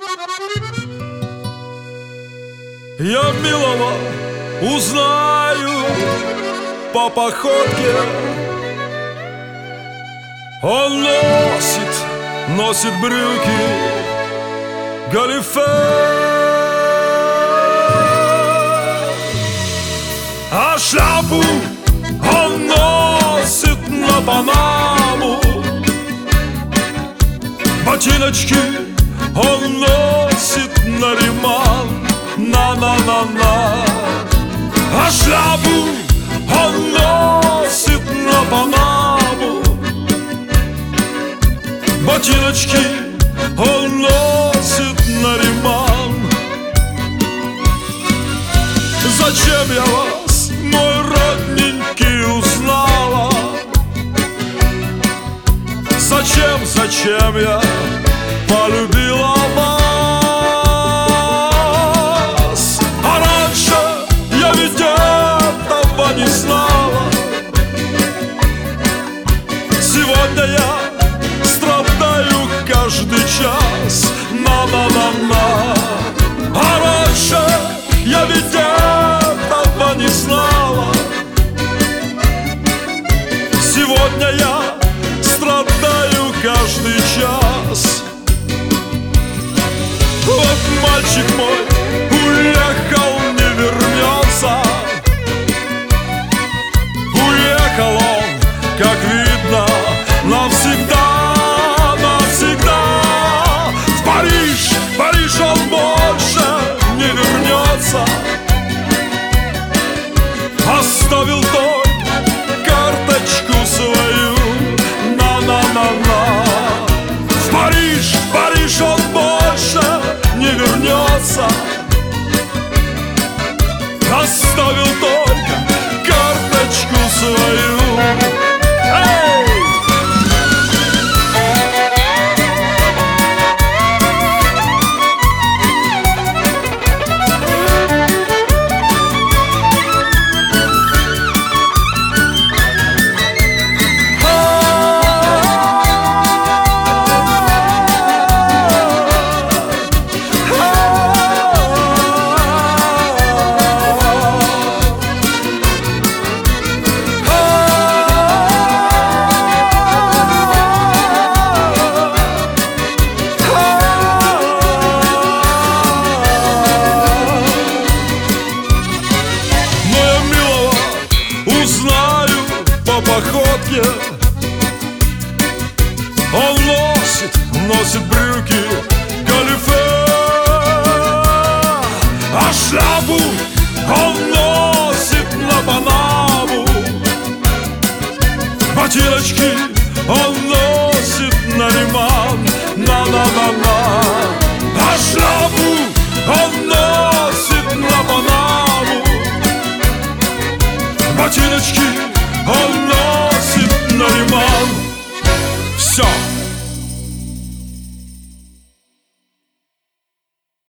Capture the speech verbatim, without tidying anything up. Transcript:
Я милого узнаю по походке. Он носит, носит брюки галифе, а шляпу он носит на Панаму. Ботиночки он носит на Риман, на-на-на-на. А шляпу он носит на Панаму. Ботиночки он носит на Риман. Зачем я вас, мой родненький, узнала? Зачем, зачем я полюбила вас? А раньше я ведь этого не знала. Сегодня я страдаю каждый час, на-на-на-на. А раньше я ведь этого не знала. Сегодня я страдаю каждый час. Вот мальчик мой уехал, не вернется. Уехал он, как видно, навсегда, навсегда. В Париж, Париж он больше не вернется. Оставил только карточку свою, на-на-на-на. В Париж, Париж он больше не вернется. Оставил только карточку свою. Эй! Узнаю по походке. Он носит, носит брюки галифе, а шляпу он носит на Панаму. Ботиночки он